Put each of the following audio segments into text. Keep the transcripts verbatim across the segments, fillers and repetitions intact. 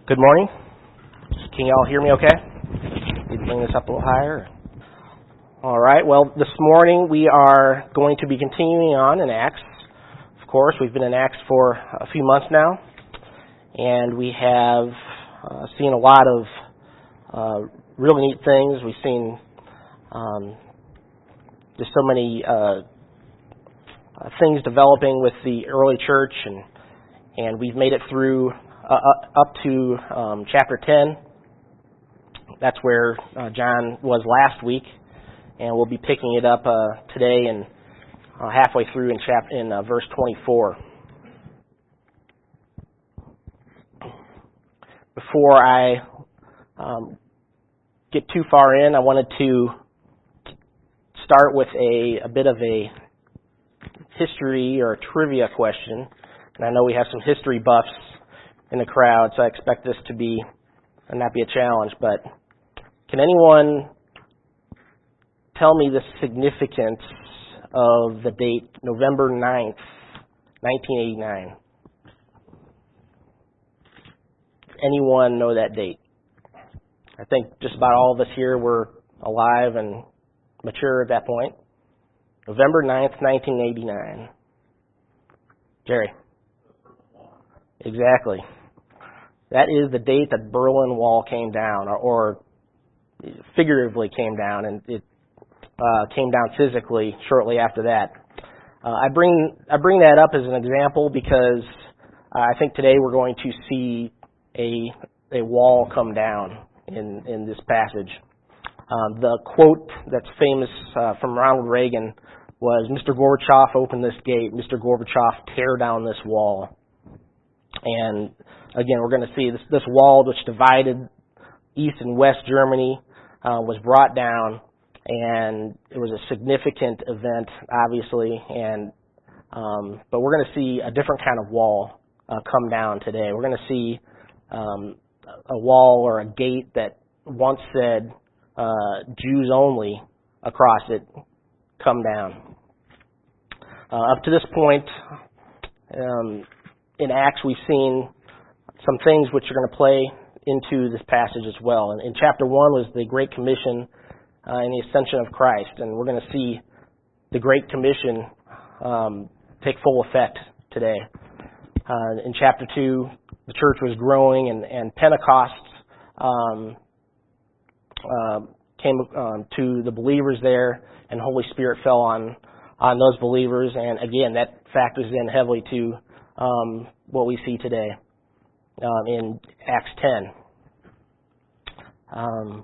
Good morning. Can you all hear me okay? Need to bring this up a little higher. All right. Well, this morning we are going to be continuing on in Acts. Of course, we've been in Acts for a few months now, and we have uh, seen a lot of uh, really neat things. We've seen um, just so many uh, uh, things developing with the early church, and and we've made it through uh, up to um, chapter ten. That's where uh, John was last week, and we'll be picking it up uh, today and uh, halfway through in chap in uh, verse twenty-four. Before I um, get too far in, I wanted to start with a, a bit of a history or a trivia question. And I know we have some history buffs in the crowd, so I expect this to be and not be a challenge. But can anyone tell me the significance of the date November ninth, nineteen eighty-nine? Anyone know that date? I think just about all of us here were alive and mature at that point. November ninth, nineteen eighty-nine. Jerry. Exactly. That is the date that Berlin Wall came down, or, or figuratively came down, and it uh, came down physically shortly after that. Uh, I bring I bring that up as an example because uh, I think today we're going to see a a wall come down in in this passage. Um, the quote that's famous uh, from Ronald Reagan was, "Mister Gorbachev, open this gate. Mister Gorbachev, tear down this wall." And again, we're going to see this, this wall which divided East and West Germany uh, was brought down, and it was a significant event, obviously. And um, but we're going to see a different kind of wall uh, come down today. We're going to see um, a wall or a gate that once said uh, Jews only across it come down. Uh, up to this point, um, in Acts, we've seen some things which are going to play into this passage as well. And in chapter one was the Great Commission uh, and the ascension of Christ. And we're going to see the Great Commission um, take full effect today. Uh, in chapter two, the church was growing, and, and Pentecost um, uh, came um, to the believers there, and the Holy Spirit fell on, on those believers. And again, that factors in heavily to Um, what we see today um, in Acts ten. Um,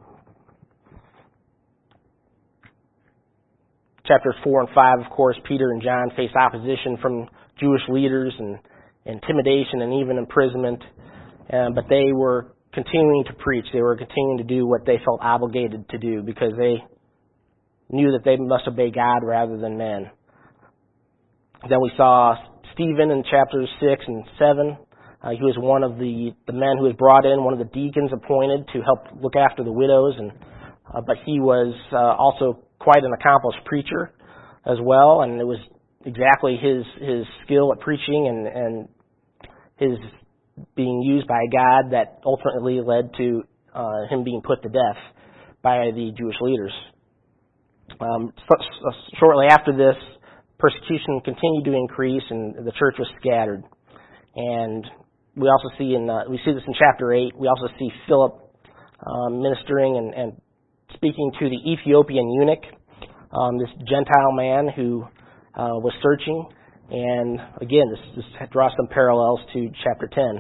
chapters four and five, of course, Peter and John face opposition from Jewish leaders and intimidation and even imprisonment, uh, but they were continuing to preach. They were continuing to do what they felt obligated to do because they knew that they must obey God rather than men. Then we saw Stephen in chapters six and seven. Uh, he was one of the, the men who was brought in, one of the deacons appointed to help look after the widows, and uh, but he was uh, also quite an accomplished preacher as well, and it was exactly his his skill at preaching and, and his being used by God that ultimately led to uh, him being put to death by the Jewish leaders. Um, shortly after this, persecution continued to increase, and the church was scattered. And we also see in uh, we see this in chapter eight. We also see Philip um, ministering and, and speaking to the Ethiopian eunuch, um, this Gentile man who uh, was searching. And again, this, this draws some parallels to chapter ten.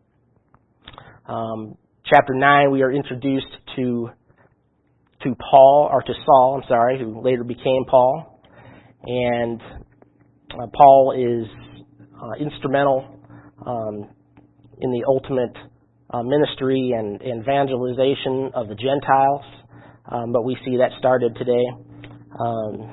Um, chapter nine, we are introduced to to Paul or to Saul. I'm sorry, who later became Paul. And uh, Paul is uh, instrumental um, in the ultimate uh, ministry and, and evangelization of the Gentiles, um, but we see that started today. Um,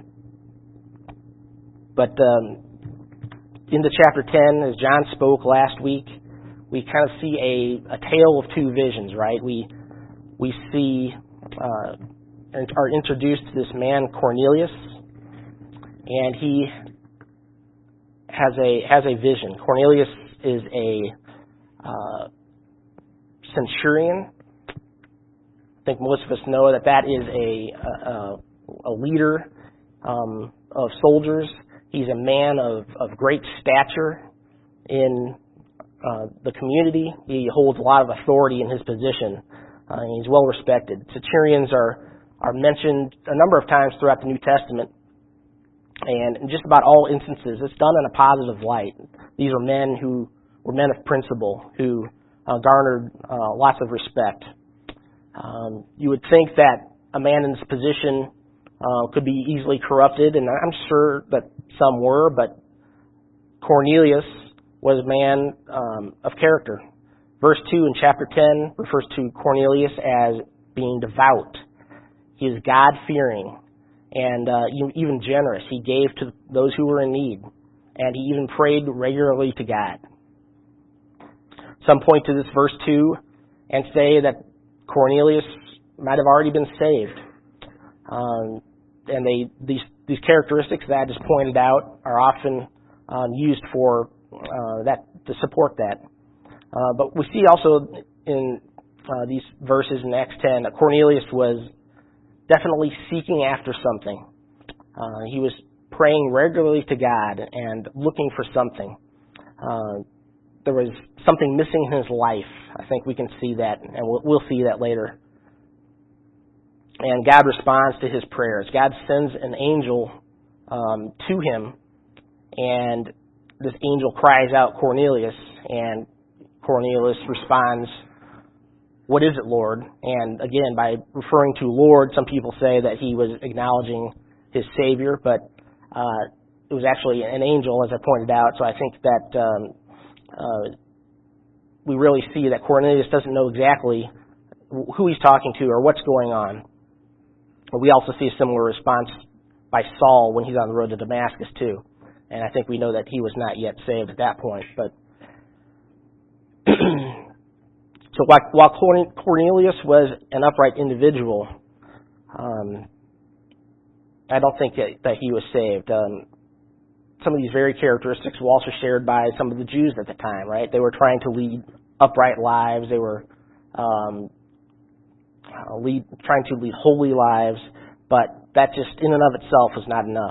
but um, into chapter ten, as John spoke last week, we kind of see a, a tale of two visions, right? We we see uh, and are introduced to this man Cornelius, and he has a has a vision. Cornelius is a uh, centurion. I think most of us know that that is a, a, a leader um, of soldiers. He's a man of, of great stature in uh, the community. He holds a lot of authority in his position. Uh, and he's well respected. Centurions are, are mentioned a number of times throughout the New Testament. And in just about all instances, it's done in a positive light. These are men who were men of principle, who uh, garnered uh, lots of respect. Um, you would think that a man in this position uh, could be easily corrupted, and I'm sure that some were, but Cornelius was a man um, of character. Verse two in chapter ten refers to Cornelius as being devout. He is God-fearing and uh, even generous. He gave to those who were in need, and he even prayed regularly to God. Some point to this verse two and say that Cornelius might have already been saved. Um, and they these these characteristics that I just pointed out are often um, used for uh, that to support that. Uh, but we see also in uh, these verses in Acts ten that Cornelius was definitely seeking after something. Uh, he was praying regularly to God and looking for something. Uh, there was something missing in his life. I think we can see that, and we'll, we'll see that later. And God responds to his prayers. God sends an angel um, to him, and this angel cries out, Cornelius, and Cornelius responds, "What is it, Lord?" And again, by referring to Lord, some people say that he was acknowledging his Savior, but uh, it was actually an angel, as I pointed out. So I think that um, uh, we really see that Cornelius doesn't know exactly who he's talking to or what's going on. But we also see a similar response by Saul when he's on the road to Damascus too. And I think we know that he was not yet saved at that point. But so while Cornelius was an upright individual, um, I don't think that, that he was saved. Um, some of these very characteristics were also shared by some of the Jews at the time, right? They were trying to lead upright lives. They were um, lead, trying to lead holy lives, but that just in and of itself was not enough.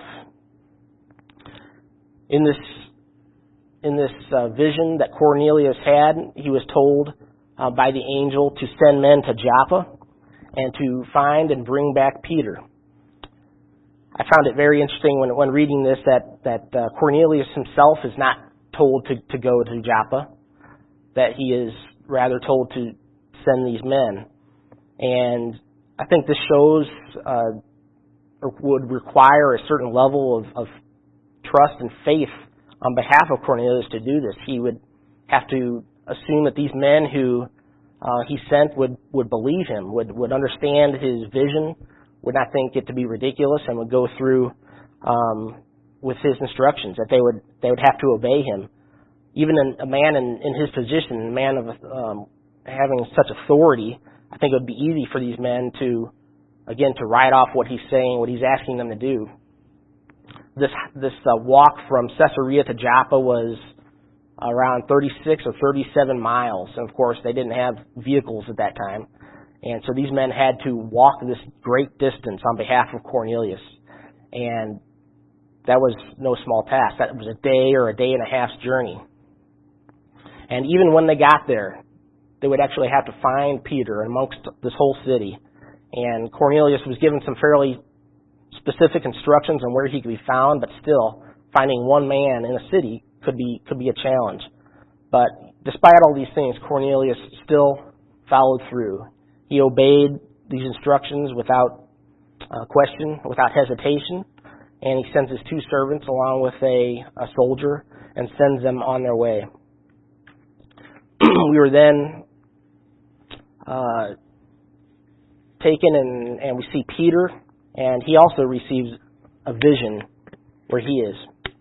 In this in this uh, vision that Cornelius had, he was told uh, by the angel to send men to Joppa and to find and bring back Peter. I found it very interesting when when reading this that that uh, Cornelius himself is not told to, to go to Joppa, that he is rather told to send these men. And I think this shows uh, or would require a certain level of, of trust and faith on behalf of Cornelius to do this. He would have to assume that these men who uh, he sent would, would believe him, would, would understand his vision, would not think it to be ridiculous, and would go through um, with his instructions, that they would they would have to obey him. Even in, a man in, in his position, a man of um, having such authority, I think it would be easy for these men to, again, to write off what he's saying, what he's asking them to do. This this uh, walk from Caesarea to Joppa was around thirty-six or thirty-seven miles. And, of course, they didn't have vehicles at that time. And so these men had to walk this great distance on behalf of Cornelius. And that was no small task. That was a day or a day and a half's journey. And even when they got there, they would actually have to find Peter amongst this whole city. And Cornelius was given some fairly specific instructions on where he could be found, but still, finding one man in a city could be could be a challenge. But despite all these things, Cornelius still followed through. He obeyed these instructions without uh, question, without hesitation, and he sends his two servants along with a, a soldier and sends them on their way. We were then uh, taken and, and we see Peter, and he also receives a vision where he is.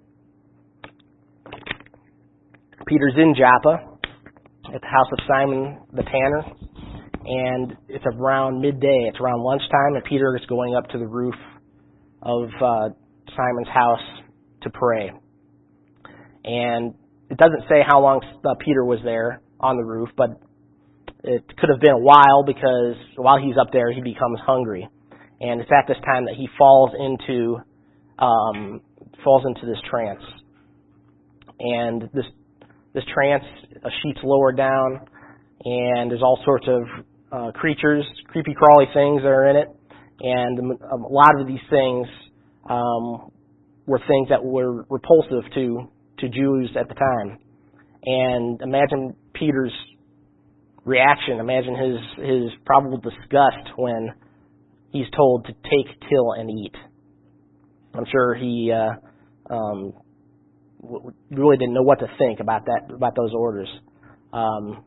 Peter's in Joppa at the house of Simon the tanner, and it's around midday. It's around lunchtime, and Peter is going up to the roof of uh, Simon's house to pray. And it doesn't say how long uh, Peter was there on the roof, but it could have been a while, because while he's up there, he becomes hungry. And it's at this time that he falls into um, falls into this trance. And this this trance, a sheet's lowered down, and there's all sorts of uh, creatures, creepy crawly things that are in it. And a lot of these things um, were things that were repulsive to, to Jews at the time. And imagine Peter's reaction. Imagine his, his probable disgust when he's told to take, kill, and eat. I'm sure he uh, um, really didn't know what to think about that, about those orders. Um,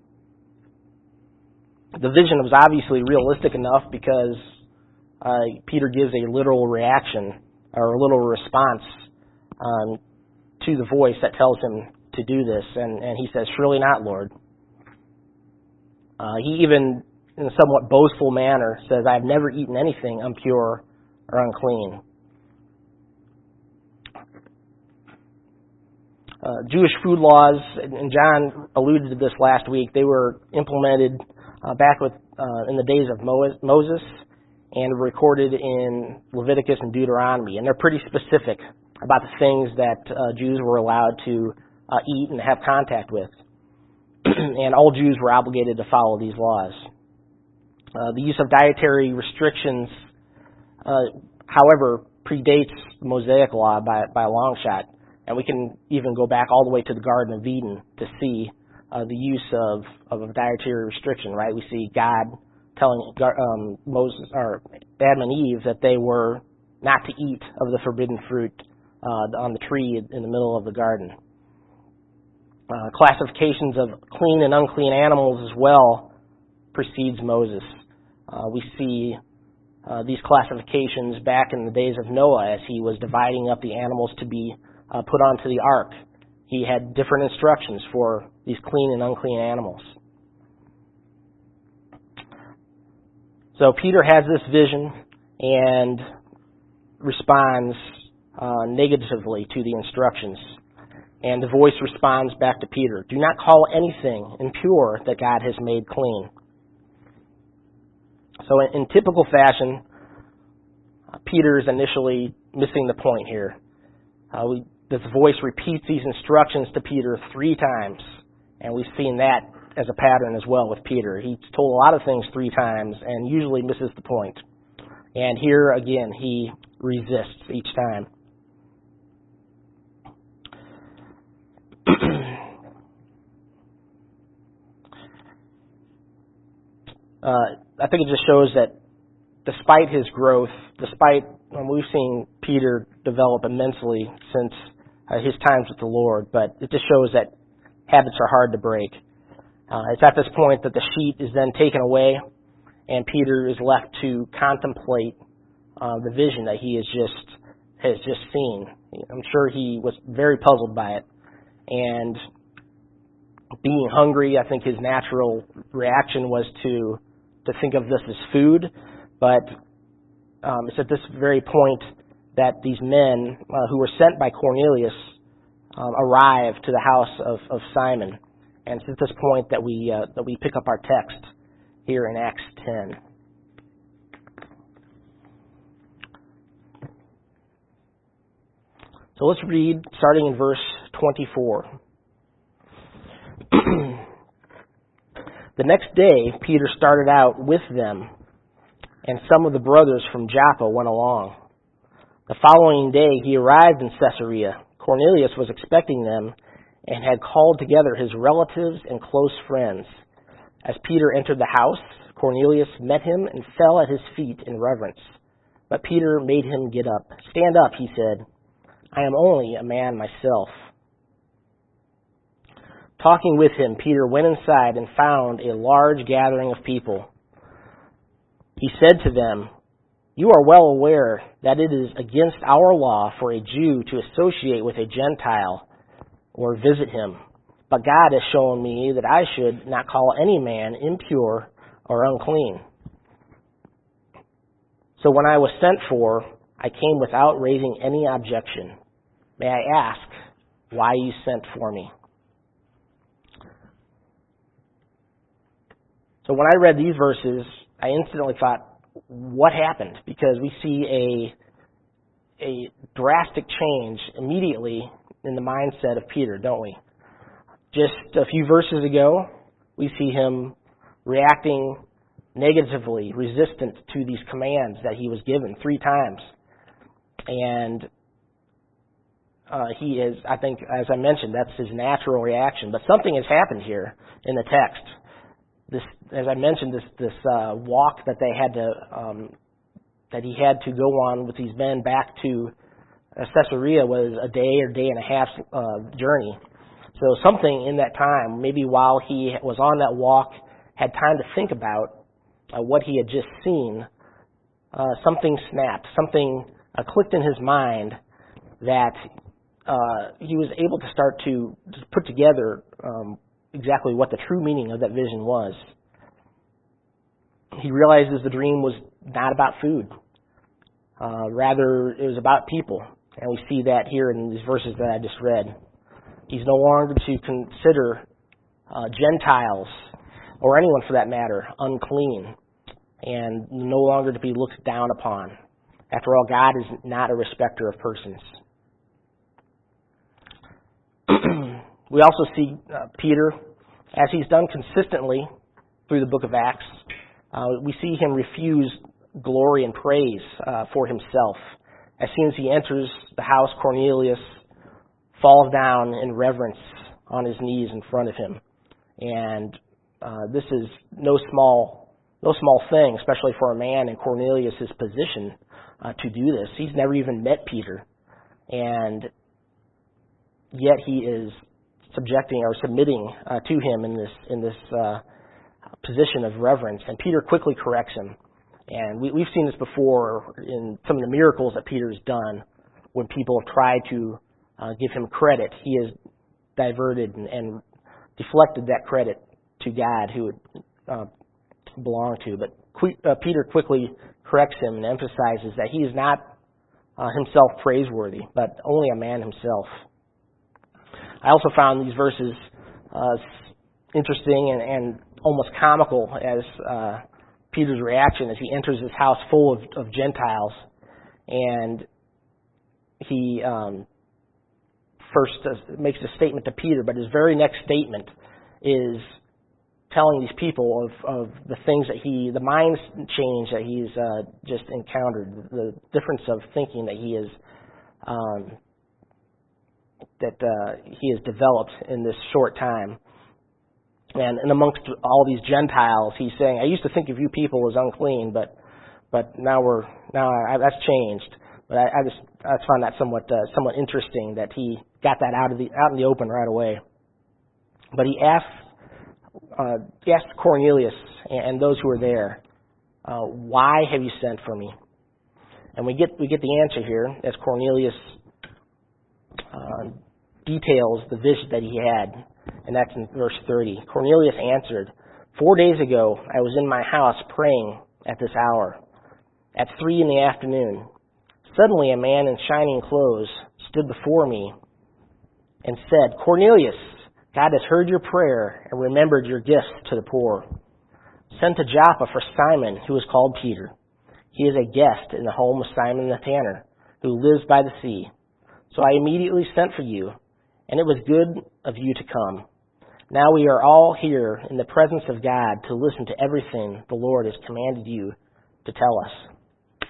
the vision was obviously realistic enough, because uh, Peter gives a literal reaction or a literal response um, to the voice that tells him to do this, and, and he says, "Surely not, Lord." Uh, he even, in a somewhat boastful manner, says, "I have never eaten anything impure or unclean." Uh, Jewish food laws, and John alluded to this last week, they were implemented uh, back with uh, in the days of Mo- Moses and recorded in Leviticus and Deuteronomy. And they're pretty specific about the things that uh, Jews were allowed to uh, eat and have contact with. And all Jews were obligated to follow these laws. Uh, the use of dietary restrictions, uh, however, predates the Mosaic Law by, by a long shot. And we can even go back all the way to the Garden of Eden to see uh, the use of, of a dietary restriction, right? We see God telling um, Moses or Adam and Eve that they were not to eat of the forbidden fruit uh, on the tree in the middle of the garden. Uh, classifications of clean and unclean animals as well precedes Moses. Uh, we see uh, these classifications back in the days of Noah as he was dividing up the animals to be uh, put onto the ark. He had different instructions for these clean and unclean animals. So Peter has this vision and responds uh, negatively to the instructions. And the voice responds back to Peter, "Do not call anything impure that God has made clean." So in, in typical fashion, uh, Peter is initially missing the point here. Uh, we, this voice repeats these instructions to Peter three times, and we've seen that as a pattern as well with Peter. He's told a lot of things three times and usually misses the point. And here again, he resists each time. uh, I think it just shows that despite his growth, despite um, we've seen Peter develop immensely since uh, his times with the Lord, but it just shows that habits are hard to break. Uh, it's at this point that the sheet is then taken away, and Peter is left to contemplate uh, the vision that he has just has just seen. I'm sure he was very puzzled by it, and being hungry, I think his natural reaction was to to think of this as food. But um, it's at this very point that these men uh, who were sent by Cornelius um, arrive to the house of, of Simon. And it's at this point that we uh, that we pick up our text here in Acts ten. So let's read starting in verse twenty-four. The next day, Peter started out with them, and some of the brothers from Joppa went along. The following day, he arrived in Caesarea. Cornelius was expecting them and had called together his relatives and close friends. As Peter entered the house, Cornelius met him and fell at his feet in reverence. But Peter made him get up. "Stand up," he said. "I am only a man myself." Talking with him, Peter went inside and found a large gathering of people. He said to them, "You are well aware that it is against our law for a Jew to associate with a Gentile or visit him. But God has shown me that I should not call any man impure or unclean. So when I was sent for, I came without raising any objection. May I ask why you sent for me?" So when I read these verses, I instantly thought, what happened? Because we see a a drastic change immediately in the mindset of Peter, don't we? Just a few verses ago, we see him reacting negatively, resistant to these commands that he was given three times. And uh, he is, I think, as I mentioned, that's his natural reaction. But something has happened here in the text. This, as I mentioned, this this uh, walk that they had to, um, that he had to go on with these men back to uh, Caesarea was a day or day and a half uh, journey. So something in that time, maybe while he was on that walk, had time to think about uh, what he had just seen. Uh, something snapped, something uh, clicked in his mind that uh, he was able to start to, to put together um, exactly what the true meaning of that vision was. He realizes the dream was not about food. Uh, rather, it was about people. And we see that here in these verses that I just read. He's no longer to consider uh, Gentiles, or anyone for that matter, unclean, and no longer to be looked down upon. After all, God is not a respecter of persons. We also see uh, Peter, as he's done consistently through the book of Acts, uh, we see him refuse glory and praise uh, for himself. As soon as he enters the house, Cornelius falls down in reverence on his knees in front of him. And uh, this is no small no small thing, especially for a man in Cornelius' position uh, to do this. He's never even met Peter. And yet he is subjecting or submitting uh, to him in this in this uh, position of reverence. And Peter quickly corrects him. And we, we've seen this before in some of the miracles that Peter has done when people have tried to uh, give him credit. He has diverted and, and deflected that credit to God, who it uh, belonged to. But que- uh, Peter quickly corrects him and emphasizes that he is not uh, himself praiseworthy, but only a man himself. I also found these verses uh, interesting and, and almost comical as uh, Peter's reaction as he enters this house full of, of Gentiles, and he um, first does, makes a statement to Peter, but his very next statement is telling these people of, of the things that he, the mind change that he's uh, just encountered, the difference of thinking that he is, um, that uh, he has developed in this short time. And, and amongst all these Gentiles, he's saying, I used to think of you people as unclean, but but now we're now I, that's changed. But I, I just I just find that somewhat uh, somewhat interesting that he got that out of the out in the open right away. But he asked uh, he asked Cornelius and, and those who were there, uh, why have you sent for me? And we get we get the answer here as Cornelius uh, details the vision that he had. And that's in verse thirty. Cornelius answered, Four days ago I was in my house praying at this hour, at three in the afternoon. Suddenly a man in shining clothes stood before me and said, Cornelius, God has heard your prayer and remembered your gifts to the poor. Send to Joppa for Simon, who is called Peter. He is a guest in the home of Simon the tanner, who lives by the sea. So I immediately sent for you, and it was good of you to come. Now we are all here in the presence of God to listen to everything the Lord has commanded you to tell us.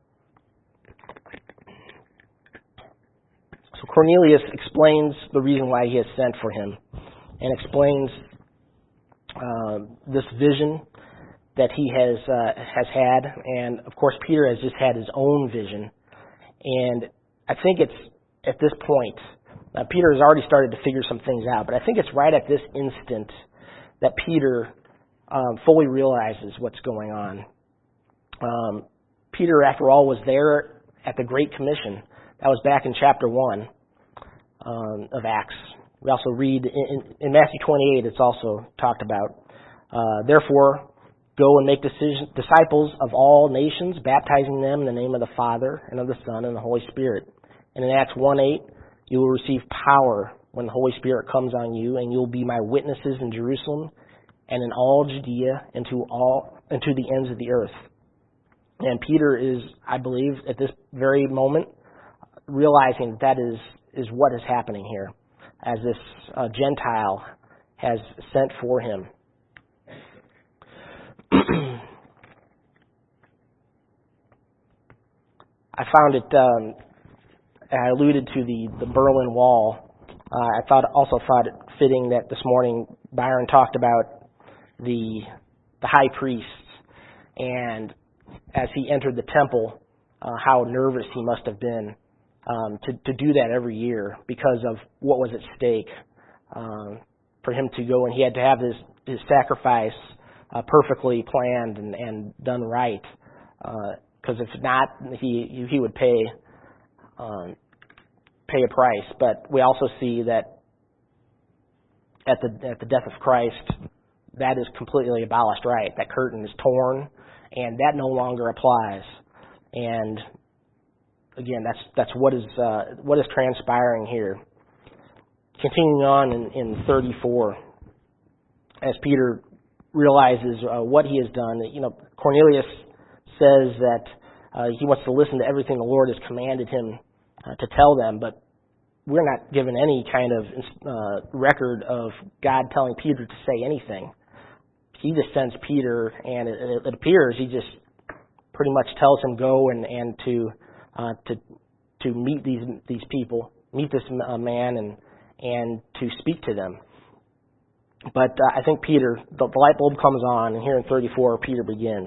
So Cornelius explains the reason why he has sent for him, and explains uh, this vision that he has uh, has had, and of course Peter has just had his own vision. And I think it's at this point, uh, Peter has already started to figure some things out, but I think it's right at this instant that Peter um, fully realizes what's going on. Um, Peter, after all, was there at the Great Commission. That was back in chapter one um, of Acts. We also read in, in, in Matthew twenty-eight, it's also talked about. Uh, Therefore, go and make decision, disciples of all nations, baptizing them in the name of the Father, and of the Son, and the Holy Spirit. And in Acts one eight, you will receive power when the Holy Spirit comes on you, and you will be my witnesses in Jerusalem, and in all Judea and to all and to the ends of the earth. And Peter is, I believe, at this very moment, realizing that is is what is happening here, as this uh, Gentile has sent for him. I found it, um, I alluded to the, the Berlin Wall. Uh, I thought also thought it fitting that this morning Byron talked about the the high priests, and as he entered the temple, uh, how nervous he must have been um, to, to do that every year because of what was at stake. Um, for him to go, and he had to have his, his sacrifice uh, perfectly planned and, and done right. Because uh, if not, he he would pay um, pay a price. But we also see that at the at the death of Christ, that is completely abolished. Right, that curtain is torn, and that no longer applies. And again, that's that's what is uh, what is transpiring here. Continuing on in, in thirty-four, as Peter realizes uh, what he has done, you know, Cornelius says that uh, he wants to listen to everything the Lord has commanded him uh, to tell them, but we're not given any kind of uh, record of God telling Peter to say anything. He just sends Peter, and it, it appears he just pretty much tells him go and and to uh, to to meet these these people, meet this uh, man, and and to speak to them. But uh, I think Peter, the, the light bulb comes on, and here in thirty-four, Peter begins.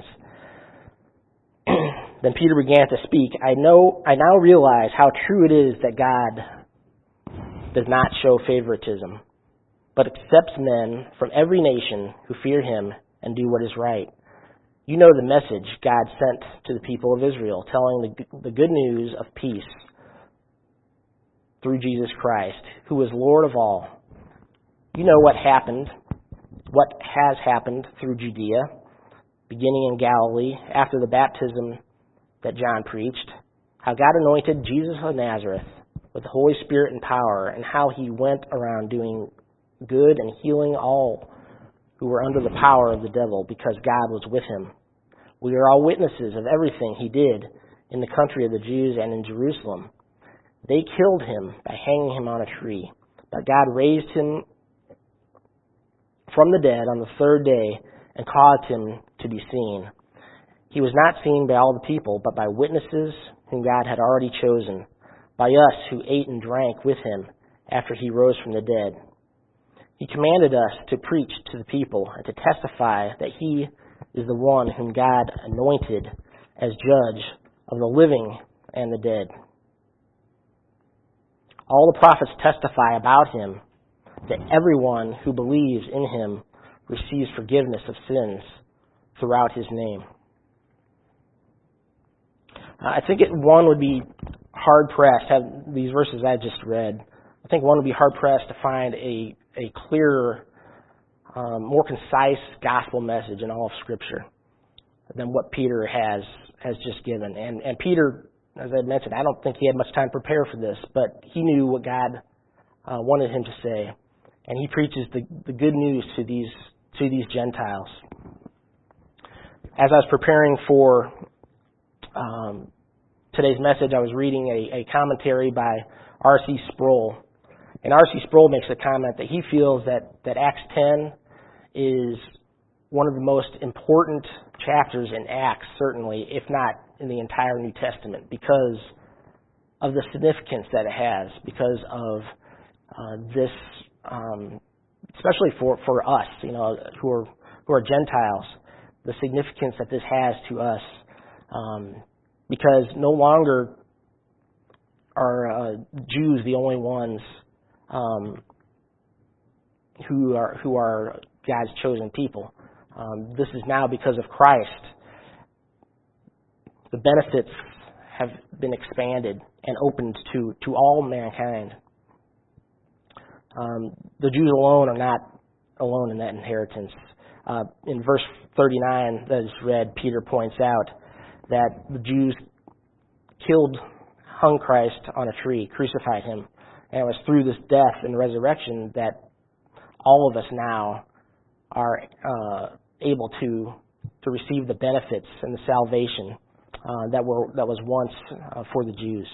Then Peter began to speak. I know, I now realize how true it is that God does not show favoritism, but accepts men from every nation who fear him and do what is right. You know the message God sent to the people of Israel, telling the, the good news of peace through Jesus Christ, who is Lord of all. You know what happened, what has happened through Judea, beginning in Galilee, after the baptism that John preached, how God anointed Jesus of Nazareth with the Holy Spirit and power, and how he went around doing good and healing all who were under the power of the devil, because God was with him. We are all witnesses of everything he did in the country of the Jews and in Jerusalem. They killed him by hanging him on a tree, but God raised him from the dead on the third day and caused him to be seen. He was not seen by all the people, but by witnesses whom God had already chosen, by us who ate and drank with him after he rose from the dead. He commanded us to preach to the people and to testify that he is the one whom God anointed as judge of the living and the dead. All the prophets testify about him, that everyone who believes in him receives forgiveness of sins throughout his name. Uh, I think it, one would be hard-pressed, have these verses I just read, I think one would be hard-pressed to find a, a clearer, um, more concise gospel message in all of Scripture than what Peter has has just given. And, and Peter, as I mentioned, I don't think he had much time to prepare for this, but he knew what God uh, wanted him to say. And he preaches the, the good news to these to these Gentiles. As I was preparing for um, today's message, I was reading a, a commentary by R C Sproul. And R C Sproul makes a comment that he feels that, that Acts ten is one of the most important chapters in Acts, certainly, if not in the entire New Testament, because of the significance that it has, because of uh, this Um, especially for, for us, you know, who are who are Gentiles, the significance that this has to us, um, because no longer are uh, Jews the only ones um, who are who are God's chosen people. Um, this is now because of Christ. The benefits have been expanded and opened to to all mankind. Um, the Jews alone are not alone in that inheritance. Uh, in verse thirty-nine that is read, Peter points out that the Jews killed, hung Christ on a tree, crucified him. And it was through this death and resurrection that all of us now are uh, able to to receive the benefits and the salvation uh, that were that was once uh, for the Jews.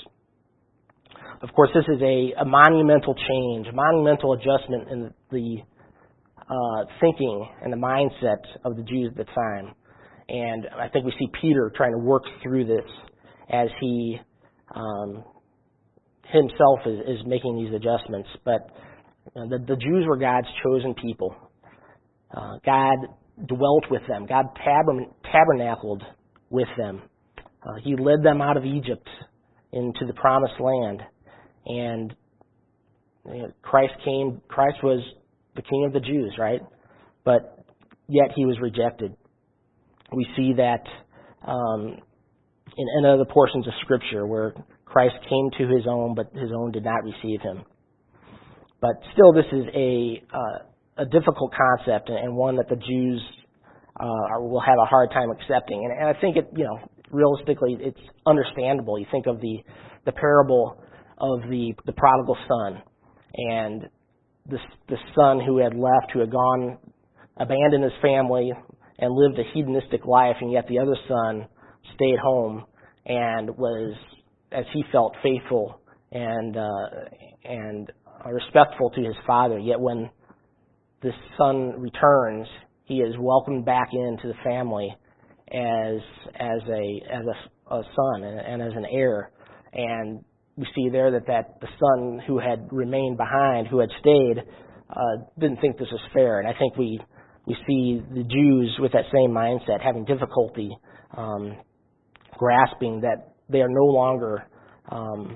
Of course, this is a, a monumental change, a monumental adjustment in the uh, thinking and the mindset of the Jews at the time. And I think we see Peter trying to work through this as he um, himself is, is making these adjustments. But uh, the, the Jews were God's chosen people. Uh, God dwelt with them. God tabern- tabernacled with them. Uh, he led them out of Egypt into the promised land. And you know, Christ came, Christ was the King of the Jews, right? But yet he was rejected. We see that um, in, in other portions of Scripture where Christ came to his own, but his own did not receive him. But still, this is a uh, a difficult concept and one that the Jews uh, are, will have a hard time accepting. And, and I think it, you know, realistically, it's understandable. You think of the the parable of the the prodigal son, and the the son who had left, who had gone, abandoned his family, and lived a hedonistic life, and yet the other son stayed home and was, as he felt, faithful and uh, and respectful to his father. Yet when this son returns, he is welcomed back into the family as as a as a, a son and, and as an heir. And we see there that, that the son who had remained behind, who had stayed, uh, didn't think this was fair. And I think we we see the Jews with that same mindset having difficulty um, grasping that they are no longer um,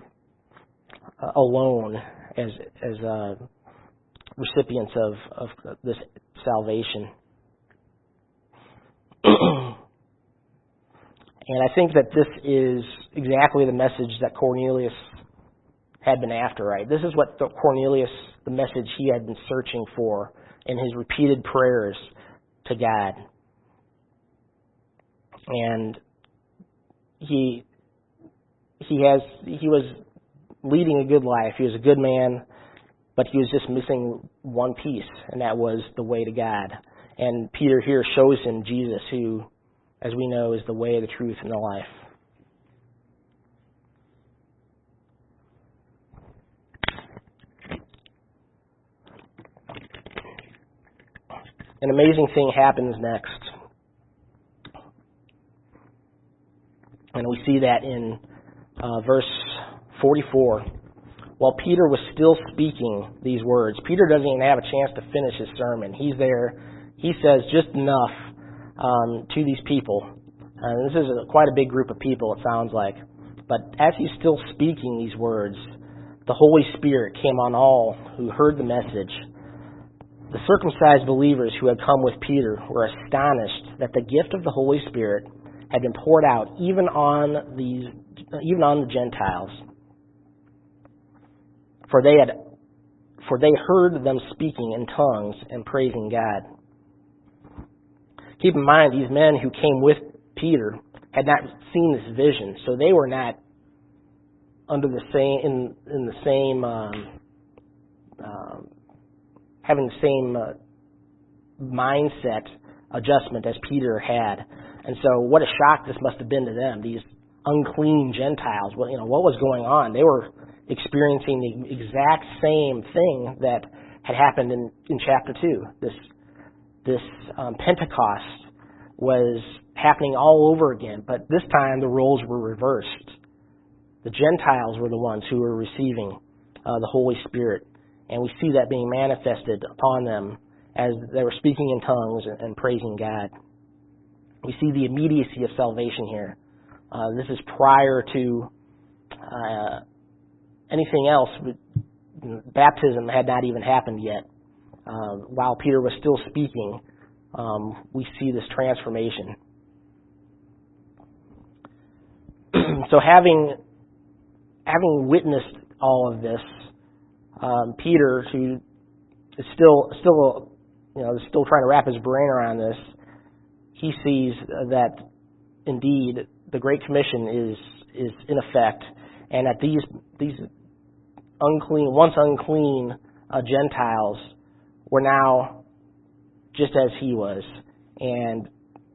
alone as as uh, recipients of, of this salvation. And I think that this is exactly the message that Cornelius had been after, right? This is what the Cornelius, the message he had been searching for in his repeated prayers to God. And he he has he was leading a good life. He was a good man, but he was just missing one piece, and that was the way to God. And Peter here shows him Jesus, who, as we know, is the way, the truth, and the life. An amazing thing happens next. And we see that in uh, verse forty-four. While Peter was still speaking these words, Peter doesn't even have a chance to finish his sermon. He's there. He says just enough um, to these people. Uh, this is a, quite a big group of people, it sounds like. But as he's still speaking these words, the Holy Spirit came on all who heard the message. The circumcised believers who had come with Peter were astonished that the gift of the Holy Spirit had been poured out even on these, even on the Gentiles. For they had, for they heard them speaking in tongues and praising God. Keep in mind, these men who came with Peter had not seen this vision, so they were not under the same in in the same um, uh, having the same uh, mindset adjustment as Peter had. And so, what a shock this must have been to them. These unclean Gentiles. Well, you know what was going on? They were experiencing the exact same thing that had happened in, in chapter two. This this um, Pentecost was happening all over again, but this time the roles were reversed. The Gentiles were the ones who were receiving uh, the Holy Spirit, and we see that being manifested upon them as they were speaking in tongues and, and praising God. We see the immediacy of salvation here. Uh, this is prior to uh, anything else. Baptism had not even happened yet. Uh, while Peter was still speaking, um, we see this transformation. So having having witnessed all of this, um, Peter, who is still still you know still trying to wrap his brain around this, he sees that indeed the Great Commission is is in effect, and that these these unclean, once unclean uh, Gentiles were now just as he was. And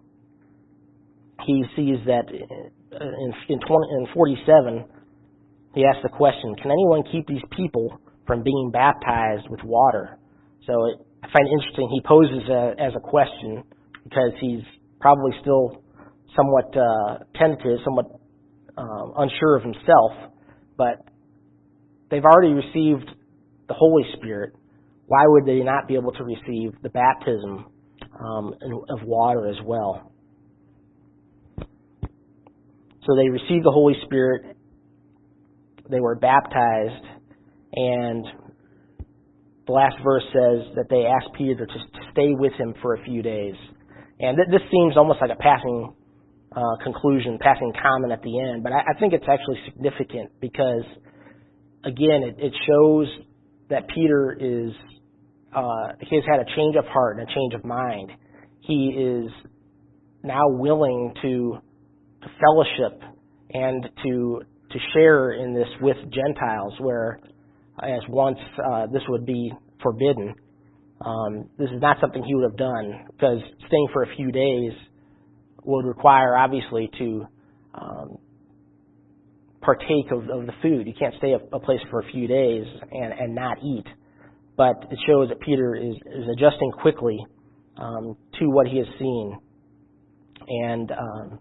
he sees that in, in, twenty, in forty-seven, he asks the question, can anyone keep these people from being baptized with water? So it, I find it interesting. He poses a, as a question because he's probably still somewhat uh, tentative, somewhat um, unsure of himself, but they've already received the Holy Spirit. Why would they not be able to receive the baptism um, of water as well? So they received the Holy Spirit, they were baptized, and the last verse says that they asked Peter to, to stay with him for a few days. And th- this seems almost like a passing uh, conclusion, passing comment at the end, but I, I think it's actually significant because, again, it, it shows that Peter is, uh, he has had a change of heart and a change of mind. He is now willing to, to fellowship and to to share in this with Gentiles, where as once uh, this would be forbidden. Um, this is not something he would have done, because staying for a few days would require, obviously, to um, partake of, of the food. You can't stay a, a place for a few days and, and not eat. But it shows that Peter is, is adjusting quickly um, to what he has seen. And, um,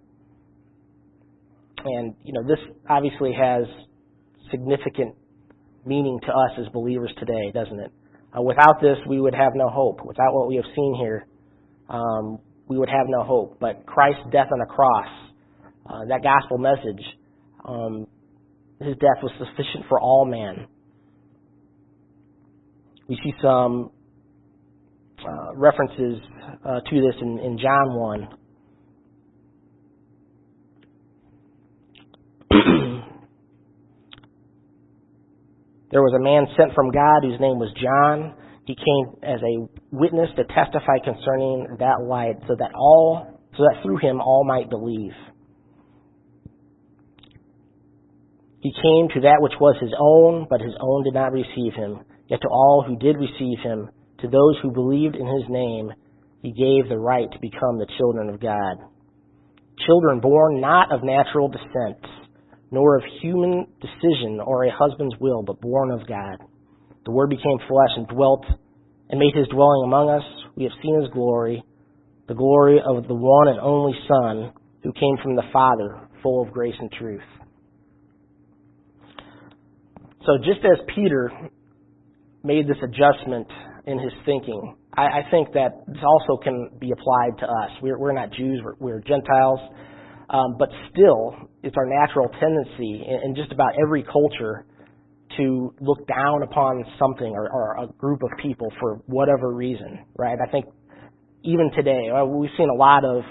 and you know, this obviously has significant meaning to us as believers today, doesn't it? Uh, without this, we would have no hope. Without what we have seen here, um, we would have no hope. But Christ's death on the cross, uh, that gospel message, um, his death was sufficient for all man. We see some uh, references uh, to this in, in John one. There was a man sent from God whose name was John. He came as a witness to testify concerning that light, so that all, so that through him all might believe. He came to that which was his own, but his own did not receive him. Yet to all who did receive him, to those who believed in his name, he gave the right to become the children of God. Children born not of natural descent, nor of human decision or a husband's will, but born of God. The Word became flesh and dwelt and made his dwelling among us. We have seen his glory, the glory of the one and only Son, who came from the Father, full of grace and truth. So just as Peter made this adjustment in his thinking, I, I think that this also can be applied to us. We're, we're not Jews, we're, we're Gentiles. Um, but still, it's our natural tendency in, in just about every culture to look down upon something or, or a group of people for whatever reason, right? I think even today, we've seen a lot of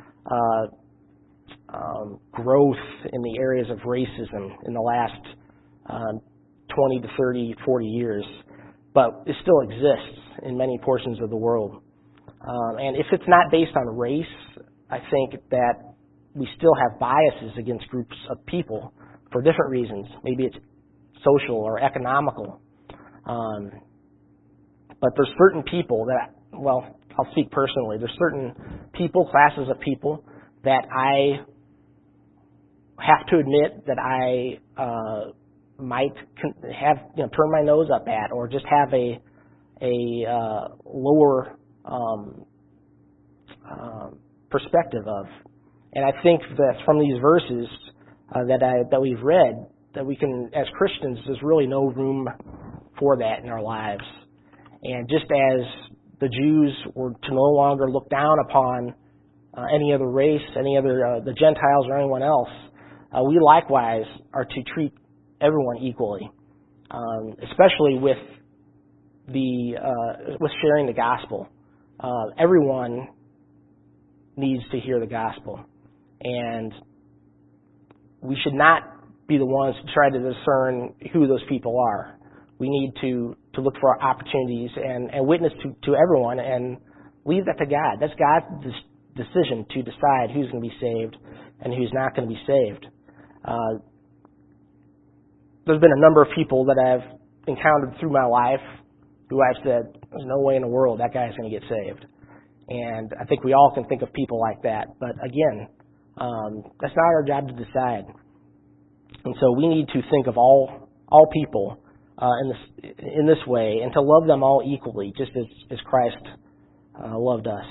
uh, um, growth in the areas of racism in the last um, twenty to thirty, forty years, but it still exists in many portions of the world. Um, and if it's not based on race, I think that we still have biases against groups of people for different reasons. Maybe it's social or economical. Um, but there's certain people that, well, I'll speak personally. There's certain people, classes of people, that I have to admit that I uh, might have, you know, turn my nose up at, or just have a a uh, lower um, uh, perspective of. And I think that from these verses uh, that I, that we've read, that we can, as Christians, there's really no room for that in our lives. And just as the Jews were to no longer look down upon uh, any other race, any other, uh, the Gentiles or anyone else, uh, we likewise are to treat everyone equally, um, especially with the uh, with sharing the gospel. Uh, everyone needs to hear the gospel. And we should not be the ones to try to discern who those people are. We need to, to look for opportunities and, and witness to, to everyone and leave that to God. That's God's decision to decide who's going to be saved and who's not going to be saved. Uh, there's been a number of people that I've encountered through my life who I've said, there's no way in the world that guy's going to get saved. And I think we all can think of people like that. But again, um, that's not our job to decide. And so we need to think of all all people uh, in this in this way, and to love them all equally, just as, as Christ uh, loved us.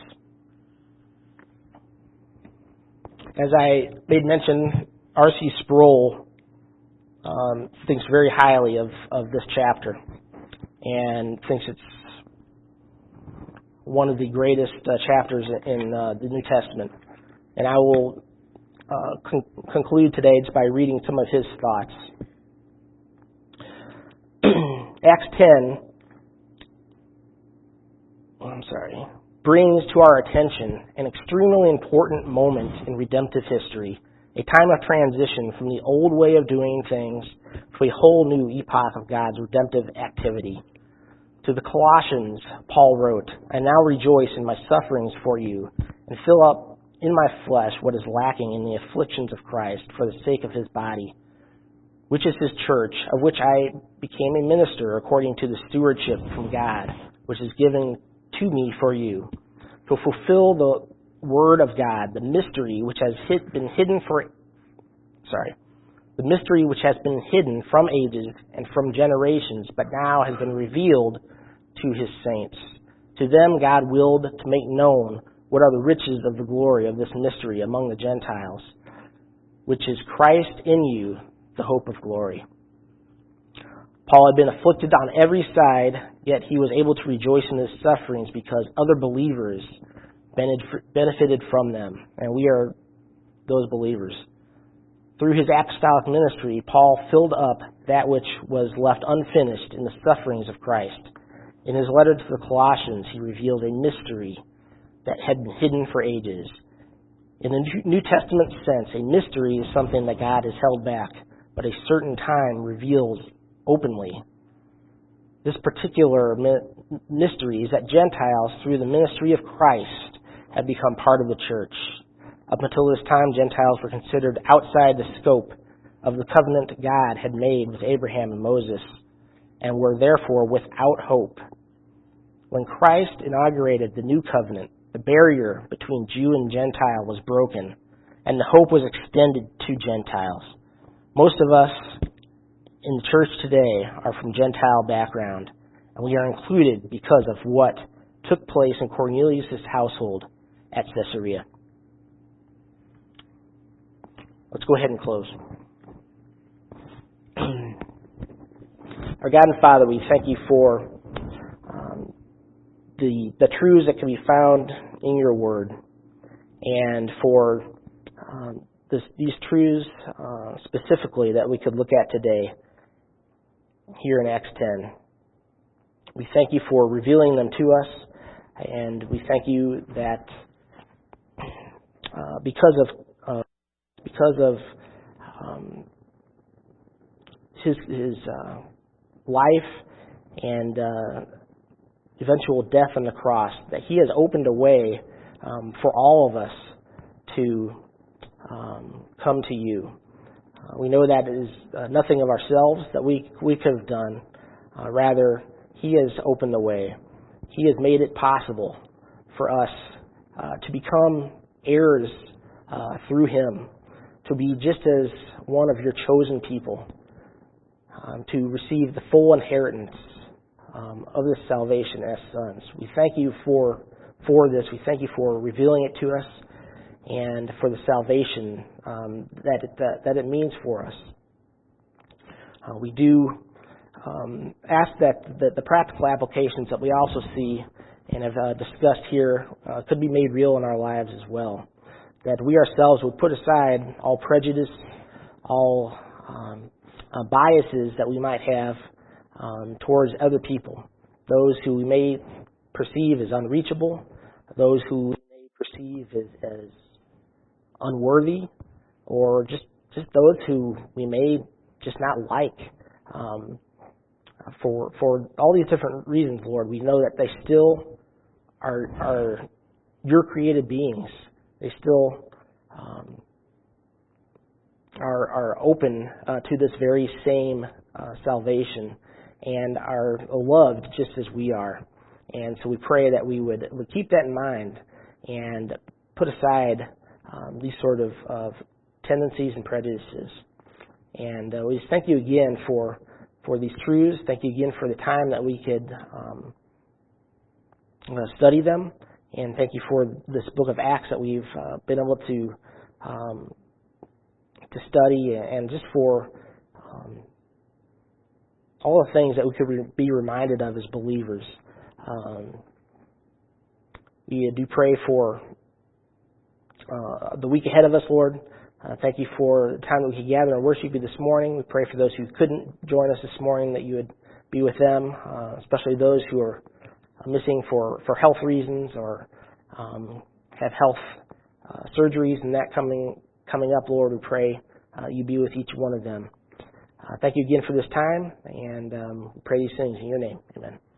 As I made mention, R C Sproul um, thinks very highly of, of this chapter and thinks it's one of the greatest uh, chapters in uh, the New Testament. And I will uh, con- conclude today just by reading some of his thoughts. Acts ten, oh, I'm sorry, brings to our attention an extremely important moment in redemptive history, a time of transition from the old way of doing things to a whole new epoch of God's redemptive activity. To the Colossians, Paul wrote, I now rejoice in my sufferings for you, and fill up in my flesh what is lacking in the afflictions of Christ for the sake of his body, which is his church, of which I became a minister according to the stewardship from God, which is given to me for you, to fulfill the word of God, the mystery which has hid, been hidden for, sorry, the mystery which has been hidden from ages and from generations, but now has been revealed to his saints. To them God willed to make known what are the riches of the glory of this mystery among the Gentiles, which is Christ in you, the hope of glory. Paul had been afflicted on every side, yet he was able to rejoice in his sufferings because other believers benefited from them, and we are those believers. Through his apostolic ministry, Paul filled up that which was left unfinished in the sufferings of Christ. In his letter to the Colossians, he revealed a mystery that had been hidden for ages. In the New Testament sense, a mystery is something that God has held back, but a certain time reveals openly. This particular mystery is that Gentiles, through the ministry of Christ, have become part of the church. Up until this time, Gentiles were considered outside the scope of the covenant God had made with Abraham and Moses, and were therefore without hope. When Christ inaugurated the new covenant, the barrier between Jew and Gentile was broken, and the hope was extended to Gentiles. Most of us in the church today are from Gentile background, and we are included because of what took place in Cornelius' household at Caesarea. Let's go ahead and close. Our God and Father, we thank you for um, the the truths that can be found in your word, and for um, this, these truths uh, specifically that we could look at today here in Acts ten. We thank you for revealing them to us, and we thank you that uh, because of uh, because of um, his his uh, life and uh, eventual death on the cross, that he has opened a way um, for all of us to um, come to you. Uh, we know that is uh, nothing of ourselves that we we could have done. Uh, rather, he has opened the way. He has made it possible for us uh, to become heirs uh, through him, to be just as one of your chosen people, um, to receive the full inheritance um, of this salvation as sons. We thank you for for this. We thank you for revealing it to us, and for the salvation um, that, it, that that it means for us. Uh, we do um, ask that the, the practical applications that we also see and have uh, discussed here uh, could be made real in our lives as well. That we ourselves would put aside all prejudice, all um, uh, biases that we might have um, towards other people, those who we may perceive as unreachable, those who we may perceive as, as unworthy, or just just those who we may just not like. Um, for for all these different reasons, Lord, we know that they still are are your created beings. They still um, are are open uh, to this very same uh, salvation, and are loved just as we are. And so we pray that we would, would keep that in mind and put aside um, these sort of, of tendencies and prejudices. And uh, we just thank you again for for these truths. Thank you again for the time that we could um, uh, study them. And thank you for this book of Acts that we've uh, been able to um, to study, and just for um, all the things that we could re- be reminded of as believers. Um, we do pray for uh, the week ahead of us, Lord. Uh, thank you for the time that we could gather and worship you this morning. We pray for those who couldn't join us this morning, that you would be with them, uh, especially those who are missing for, for health reasons, or um, have health uh, surgeries and that coming coming up, Lord. We pray uh, you be with each one of them. Uh, thank you again for this time, and um, we pray these things in your name. Amen.